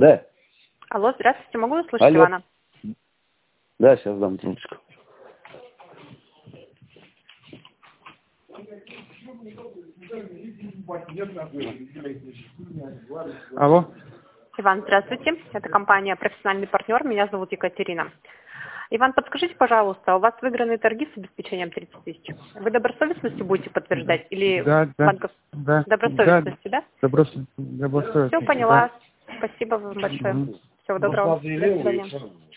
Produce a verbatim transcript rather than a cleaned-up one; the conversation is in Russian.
Да. Алло, здравствуйте, могу услышать Алло. Ивана? Да, сейчас дам трубочку. Алло. Иван, здравствуйте. Это компания «Профессиональный партнер». Меня зовут Екатерина. Иван, подскажите, пожалуйста, у вас выигранные торги с обеспечением тридцать тысяч. Вы добросовестностью будете подтверждать? Или Да, да, банков... да, добросовестностью, да? добросовестно, добросовестно. Все, поняла. Спасибо вам большое. Мгм. Всего доброго. До свидания.